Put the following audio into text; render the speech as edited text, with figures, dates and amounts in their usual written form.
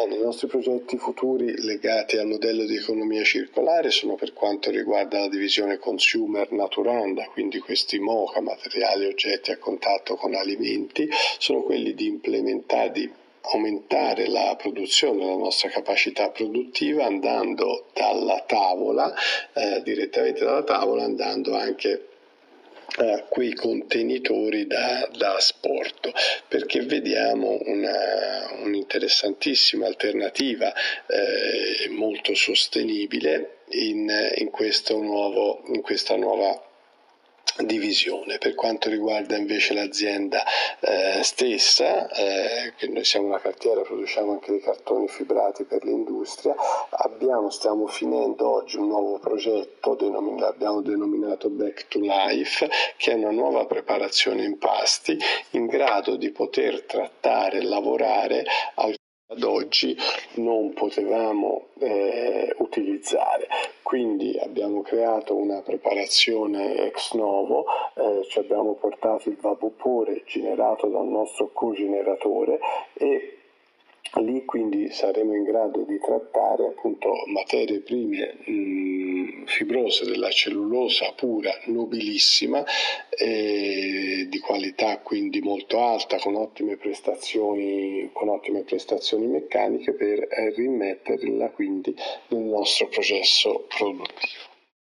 Bene, i nostri progetti futuri legati al modello di economia circolare sono per quanto riguarda la divisione consumer naturanda, quindi questi MOCA, materiali e oggetti a contatto con alimenti, sono quelli di implementare, di aumentare la produzione, la nostra capacità produttiva andando dalla tavola, direttamente dalla tavola, andando anche a quei contenitori da asporto, perché vediamo un'interessantissima alternativa molto sostenibile in questa nuova divisione. Per quanto riguarda invece l'azienda stessa, che noi siamo una cartiera, produciamo anche dei cartoni fibrati per l'industria, stiamo finendo oggi un nuovo progetto, l'abbiamo denominato Back to Life, che è una nuova preparazione in pasti in grado di poter trattare e lavorare ad oggi non potevamo utilizzare. Quindi abbiamo creato una preparazione ex novo, ci abbiamo portato il vapore generato dal nostro cogeneratore e lì quindi saremo in grado di trattare appunto materie prime fibrose della cellulosa pura, nobilissima, di qualità quindi molto alta, con ottime prestazioni meccaniche per rimetterla quindi nel nostro processo produttivo.